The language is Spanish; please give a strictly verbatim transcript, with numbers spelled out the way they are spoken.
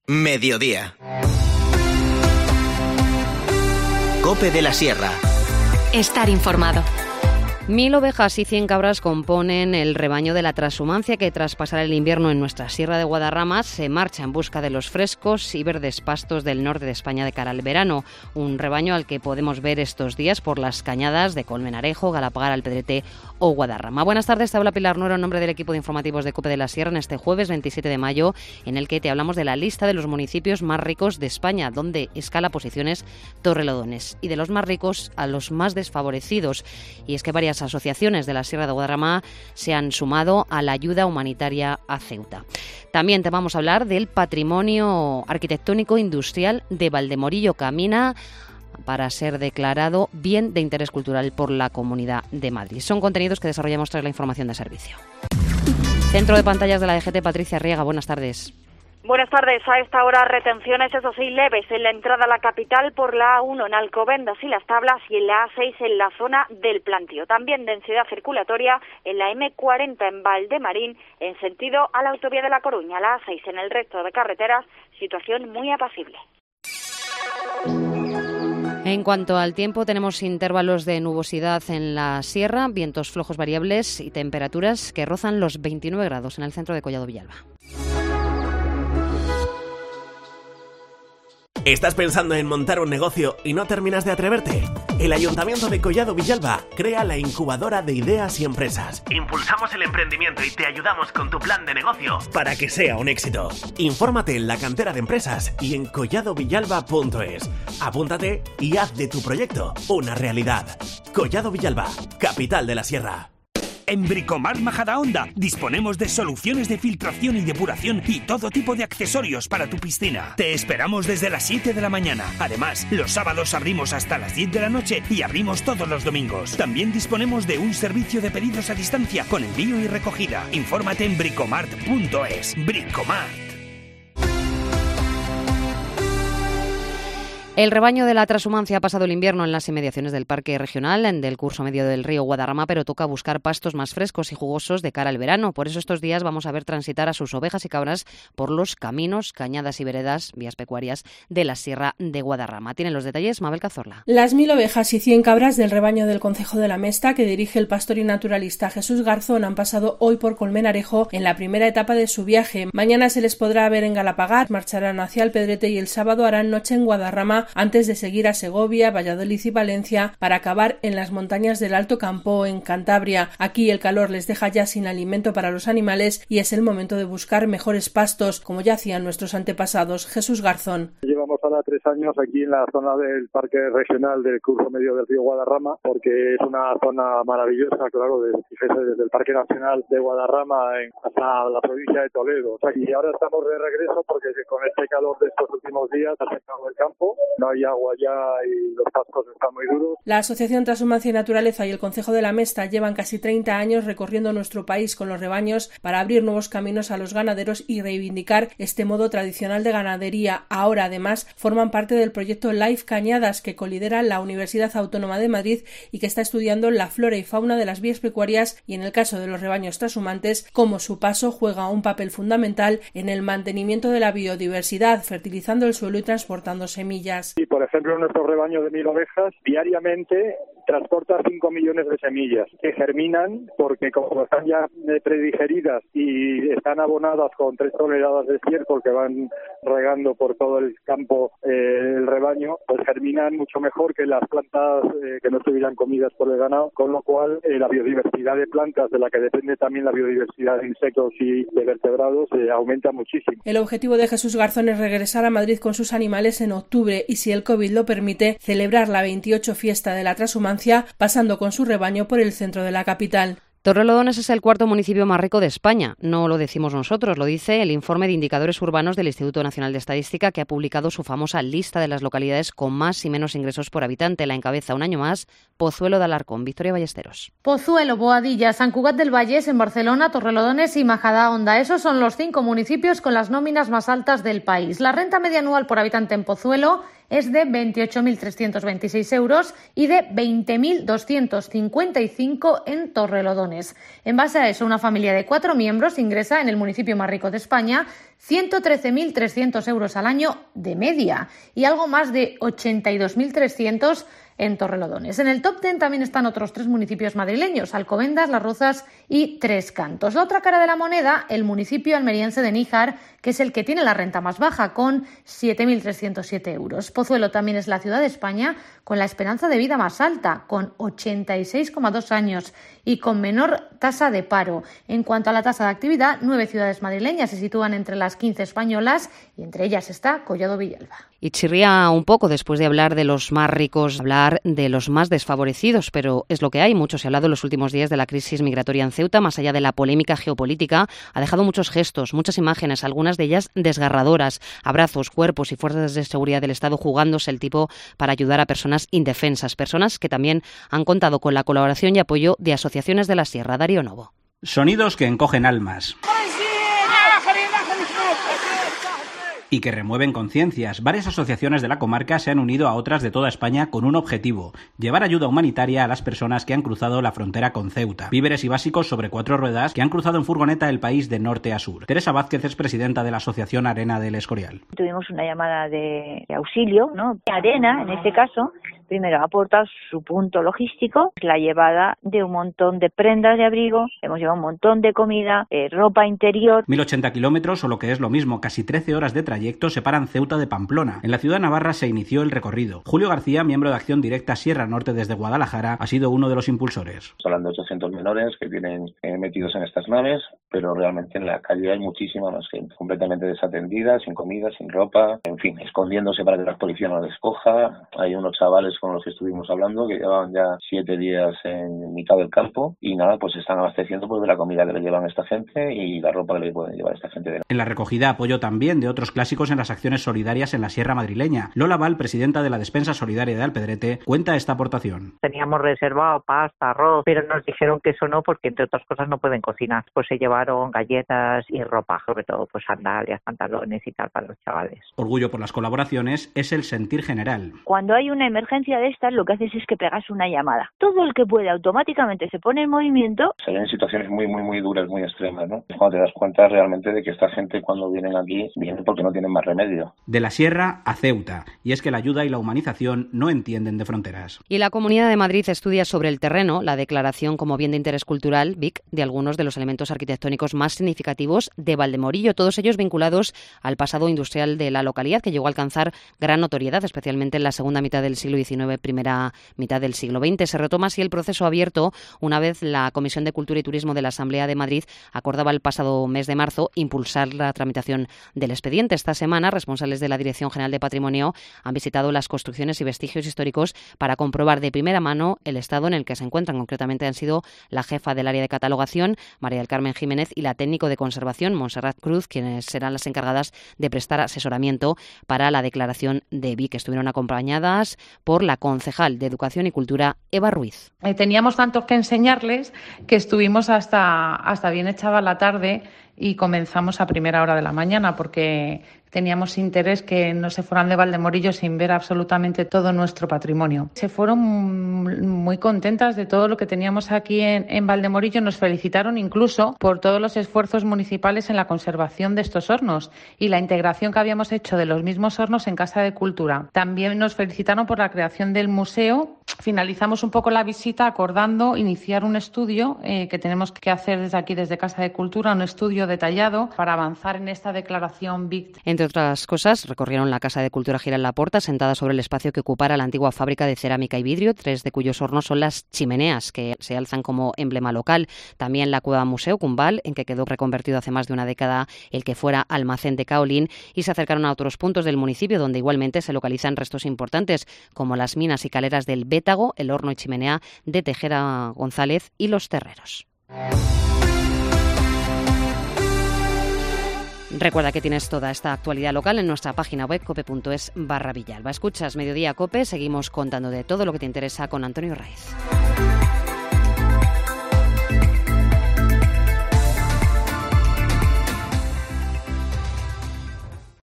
Mediodía. COPE de la Sierra. Estar informado. Mil ovejas y cien cabras componen el rebaño de la Trashumancia que, tras pasar el invierno en nuestra Sierra de Guadarrama, se marcha en busca de los frescos y verdes pastos del norte de España de cara al verano. Un rebaño al que podemos ver estos días por las cañadas de Colmenarejo, Galapagar, Alpedrete o Guadarrama. Buenas tardes, te habla Pilar Nuero en nombre del equipo de informativos de COPE de la Sierra en este jueves veintisiete de mayo, en el que te hablamos de la lista de los municipios más ricos de España, donde escala posiciones Torrelodones, y de los más ricos a los más desfavorecidos. Y es que varias asociaciones de la Sierra de Guadarrama se han sumado a la ayuda humanitaria a Ceuta. También te vamos a hablar del patrimonio arquitectónico industrial de Valdemorillo. Camina para ser declarado bien de interés cultural por la Comunidad de Madrid. Son contenidos que desarrollamos tras la información de servicio. Centro de pantallas de la D G T, Patricia Riega, buenas tardes. Buenas tardes. A esta hora retenciones, eso sí, leves en la entrada a la capital por la A uno en Alcobendas y Las Tablas y en la A seis en la zona del Plantío. También densidad circulatoria en la eme cuarenta en Valdemarín en sentido a la autovía de La Coruña. La A seis en el resto de carreteras, situación muy apacible. En cuanto al tiempo, tenemos intervalos de nubosidad en la sierra, vientos flojos variables y temperaturas que rozan los veintinueve grados en el centro de Collado Villalba. ¿Estás pensando en montar un negocio y no terminas de atreverte? El Ayuntamiento de Collado Villalba crea la incubadora de ideas y empresas. Impulsamos el emprendimiento y te ayudamos con tu plan de negocio para que sea un éxito. Infórmate en la cantera de empresas y en collado villalba punto es. Apúntate y haz de tu proyecto una realidad. Collado Villalba, capital de la Sierra. En Bricomart Majadahonda disponemos de soluciones de filtración y depuración y todo tipo de accesorios para tu piscina. Te esperamos desde las siete de la mañana. Además, los sábados abrimos hasta las diez de la noche y abrimos todos los domingos. También disponemos de un servicio de pedidos a distancia con envío y recogida. Infórmate en bricomart punto es. Bricomart. El rebaño de la Trashumancia ha pasado el invierno en las inmediaciones del Parque Regional del curso medio del río Guadarrama, pero toca buscar pastos más frescos y jugosos de cara al verano. Por eso estos días vamos a ver transitar a sus ovejas y cabras por los caminos, cañadas y veredas, vías pecuarias de la Sierra de Guadarrama. Tienen los detalles Mabel Cazorla. Las mil ovejas y cien cabras del rebaño del Concejo de la Mesta, que dirige el pastor y naturalista Jesús Garzón, han pasado hoy por Colmenarejo en la primera etapa de su viaje. Mañana se les podrá ver en Galapagar, marcharán hacia Alpedrete y el sábado harán noche en Guadarrama antes de seguir a Segovia, Valladolid y Valencia para acabar en las montañas del Alto Campo en Cantabria. Aquí el calor les deja ya sin alimento para los animales y es el momento de buscar mejores pastos, como ya hacían nuestros antepasados. Jesús Garzón. Llevamos ahora tres años aquí en la zona del Parque Regional del curso medio del río Guadarrama, porque es una zona maravillosa, claro, de, fíjese, desde el Parque Nacional de Guadarrama hasta la provincia de Toledo. O sea, y ahora estamos de regreso porque con este calor de estos últimos días ha secado el campo, no hay agua ya y los pastos están muy duros. La Asociación Trashumancia y Naturaleza y el Concejo de la Mesta llevan casi treinta años recorriendo nuestro país con los rebaños para abrir nuevos caminos a los ganaderos y reivindicar este modo tradicional de ganadería. Ahora, además, forman parte del proyecto Life Cañadas, que colidera la Universidad Autónoma de Madrid y que está estudiando la flora y fauna de las vías pecuarias y, en el caso de los rebaños trashumantes, cómo su paso juega un papel fundamental en el mantenimiento de la biodiversidad, fertilizando el suelo y transportando semillas. Y, por ejemplo, nuestro rebaño de mil ovejas diariamente transporta cinco millones de semillas que germinan porque, como están ya predigeridas y están abonadas con tres toneladas de estiércol que van regando por todo el campo eh, el rebaño, pues germinan mucho mejor que las plantas eh, que no estuvieran comidas por el ganado, con lo cual eh, la biodiversidad de plantas, de la que depende también la biodiversidad de insectos y de vertebrados, eh, aumenta muchísimo. El objetivo de Jesús Garzón es regresar a Madrid con sus animales en octubre y, si el COVID lo permite, celebrar la veintiocho fiesta de la Trashumancia, pasando con su rebaño por el centro de la capital. Torrelodones es el cuarto municipio más rico de España. No lo decimos nosotros, lo dice el informe de indicadores urbanos del Instituto Nacional de Estadística, que ha publicado su famosa lista de las localidades con más y menos ingresos por habitante. La encabeza un año más Pozuelo de Alarcón. Victoria Ballesteros. Pozuelo, Boadilla, Sant Cugat del Vallès en Barcelona, Torrelodones y Majadahonda. Esos son los cinco municipios con las nóminas más altas del país. La renta media anual por habitante en Pozuelo es de veintiocho mil trescientos veintiséis euros y de veinte mil doscientos cincuenta y cinco en Torrelodones. En base a eso, una familia de cuatro miembros ingresa en el municipio más rico de España ciento trece mil trescientos euros al año de media y algo más de ochenta y dos mil trescientos en Torrelodones. En el top diez también están otros tres municipios madrileños, Alcobendas, Las Rozas y Tres Cantos. La otra cara de la moneda, el municipio almeriense de Níjar, que es el que tiene la renta más baja, con siete mil trescientos siete euros. Pozuelo también es la ciudad de España con la esperanza de vida más alta, con ochenta y seis coma dos años y con menor tasa de paro. En cuanto a la tasa de actividad, nueve ciudades madrileñas se sitúan entre las quince españolas y entre ellas está Collado Villalba. Y chirría un poco después de hablar de los más ricos, hablar de los más desfavorecidos, pero es lo que hay. Mucho se ha hablado en los últimos días de la crisis migratoria en Ceuta, más allá de la polémica geopolítica. Ha dejado muchos gestos, muchas imágenes, algunas de ellas desgarradoras, abrazos, cuerpos y fuerzas de seguridad del Estado jugándose el tipo para ayudar a personas indefensas, personas que también han contado con la colaboración y apoyo de asociaciones de la Sierra. Darío Novo. Sonidos que encogen almas y que remueven conciencias. Varias asociaciones de la comarca se han unido a otras de toda España con un objetivo: llevar ayuda humanitaria a las personas que han cruzado la frontera con Ceuta. Víveres y básicos sobre cuatro ruedas que han cruzado en furgoneta el país de norte a sur. Teresa Vázquez es presidenta de la asociación Arena del Escorial. Tuvimos una llamada de auxilio, ¿no? Arena, en este caso, primero aporta su punto logístico, la llevada de un montón de prendas de abrigo, hemos llevado un montón de comida, eh, ropa interior. mil ochenta kilómetros, o lo que es lo mismo, casi trece horas de trayecto separan Ceuta de Pamplona. En la ciudad navarra se inició el recorrido. Julio García, miembro de Acción Directa Sierra Norte desde Guadalajara, ha sido uno de los impulsores. Hablando de ochocientos menores que vienen eh, metidos en estas naves, pero realmente en la calle hay muchísima más gente, completamente desatendida, sin comida, sin ropa, en fin, escondiéndose para que la policía no les coja. Hay unos chavales con los que estuvimos hablando que llevaban ya siete días en mitad del campo y nada, pues se están abasteciendo pues de la comida que le llevan a esta gente y la ropa que le pueden llevar a esta gente. En la recogida apoyo también de otros clásicos en las acciones solidarias en la Sierra madrileña. Lola Val, presidenta de la Despensa Solidaria de Alpedrete, cuenta esta aportación. Teníamos reservado pasta, arroz, pero nos dijeron que eso no, porque entre otras cosas no pueden cocinar. Pues se llevaron galletas y ropa, sobre todo pues sandalias, pantalones y tal para los chavales. Orgullo por las colaboraciones es el sentir general. Cuando hay una emergencia de estas, lo que haces es que pegas una llamada. Todo el que puede automáticamente se pone en movimiento. Se ven situaciones muy, muy, muy duras, muy extremas, ¿no? Es cuando te das cuenta realmente de que esta gente, cuando vienen aquí, vienen porque no tienen más remedio. De la Sierra a Ceuta. Y es que la ayuda y la humanización no entienden de fronteras. Y la Comunidad de Madrid estudia sobre el terreno la declaración como bien de interés cultural, B I C, de algunos de los elementos arquitectónicos más significativos de Valdemorillo, todos ellos vinculados al pasado industrial de la localidad, que llegó a alcanzar gran notoriedad, especialmente en la segunda mitad del siglo diecinueve, primera mitad del siglo veinte. Se retoma así el proceso abierto una vez la Comisión de Cultura y Turismo de la Asamblea de Madrid acordaba el pasado mes de marzo impulsar la tramitación del expediente. Esta semana, responsables de la Dirección General de Patrimonio han visitado las construcciones y vestigios históricos para comprobar de primera mano el estado en el que se encuentran. Concretamente han sido la jefa del área de catalogación, María del Carmen Jiménez, y la técnico de conservación, Montserrat Cruz, quienes serán las encargadas de prestar asesoramiento para la declaración de B I C. Estuvieron acompañadas por la concejal de Educación y Cultura, Eva Ruiz. Eh, teníamos tantos que enseñarles que estuvimos hasta, hasta bien echada la tarde y comenzamos a primera hora de la mañana porque teníamos interés que no se fueran de Valdemorillo sin ver absolutamente todo nuestro patrimonio. Se fueron muy contentas de todo lo que teníamos aquí en, en Valdemorillo. Nos felicitaron incluso por todos los esfuerzos municipales en la conservación de estos hornos y la integración que habíamos hecho de los mismos hornos en Casa de Cultura. También nos felicitaron por la creación del museo. Finalizamos un poco la visita acordando iniciar un estudio eh, que tenemos que hacer desde aquí, desde Casa de Cultura, un estudio detallado para avanzar en esta declaración B I C. Entre otras cosas, recorrieron la Casa de Cultura Gira en la Porta, sentada sobre el espacio que ocupara la antigua fábrica de cerámica y vidrio, tres de cuyos hornos son las chimeneas, que se alzan como emblema local. También la Cueva Museo Cumbal, en que quedó reconvertido hace más de una década el que fuera almacén de kaolín, y se acercaron a otros puntos del municipio donde igualmente se localizan restos importantes, como las minas y caleras del Bétago, el horno y chimenea de Tejera González y los Terreros. Recuerda que tienes toda esta actualidad local en nuestra página web cope punto es barra Villalba. Escuchas Mediodía Cope, seguimos contando de todo lo que te interesa con Antonio Raiz.